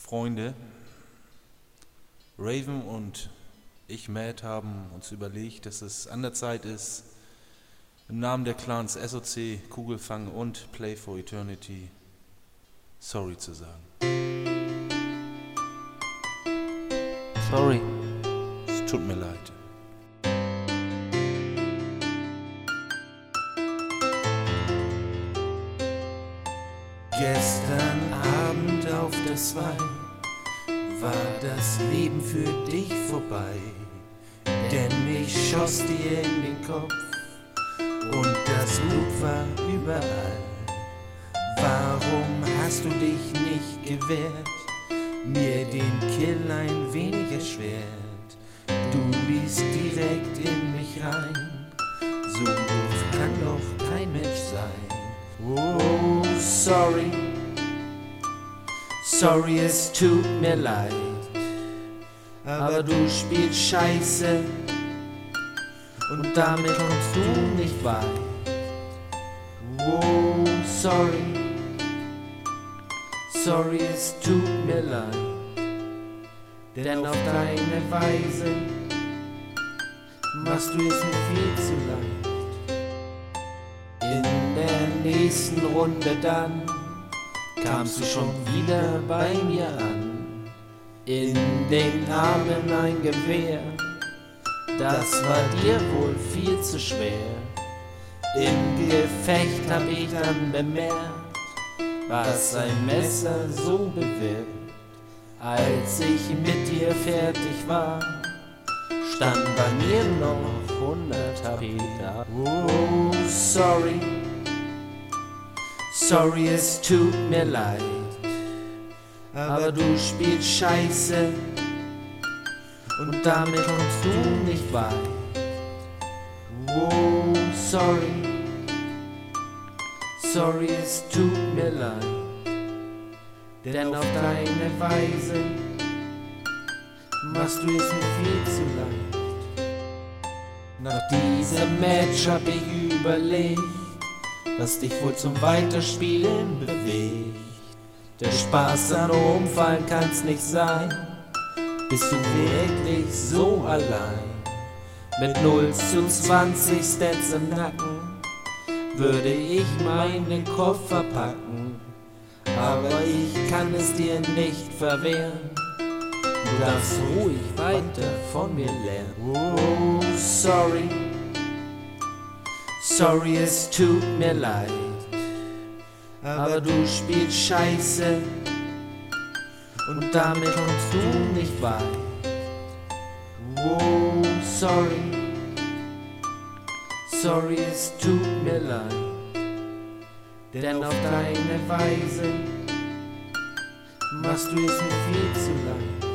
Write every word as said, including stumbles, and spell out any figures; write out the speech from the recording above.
Freunde, Raven und ich, Matt, haben uns überlegt, dass es an der Zeit ist, im Namen der Clans S O C, Kugelfang und Play for Eternity sorry zu sagen. Sorry. Es tut mir leid. Gestern Abend auf der Zwei war das Leben für dich vorbei, denn ich schoss dir in den Kopf und das Blut war überall. Warum hast du dich nicht gewehrt, mir den Kill ein wenig erschwert? Du liest direkt in mich rein, so doof kann doch kein Mensch sein. Oh, sorry, sorry, es tut mir leid, aber du spielst Scheiße und damit kommst du nicht weit. Oh, sorry, sorry, es tut mir leid, denn auf deine Weise machst du es mir viel zu leicht. In der nächsten Runde dann kamst du schon wieder bei mir an. In den Armen ein Gewehr, das war dir wohl viel zu schwer. Im Gefecht hab ich dann bemerkt, was ein Messer so bewirkt. Als ich mit dir fertig war, stand bei mir noch hundert H P da. Oh, sorry, sorry, es tut mir leid, aber du spielst Scheiße und damit kommst du nicht weit. Oh, sorry, sorry, es tut mir leid, denn auf deine Weise machst du es mir viel zu leicht. Nach diesem Match hab ich überlegt, was dich wohl zum Weiterspielen bewegt. Der Spaß an Umfallen kann's nicht sein, bist du wirklich so allein? Mit null zu zwanzig Stats im Nacken würde ich meinen Koffer packen, aber ich kann es dir nicht verwehren. Du darfst ruhig weiter von mir lernen. Oh, sorry, sorry, es tut mir leid, aber du spielst Scheiße und damit kommst du nicht weit. Oh, sorry, sorry, es tut mir leid, denn auf deine Weise machst du es mir viel zu leicht.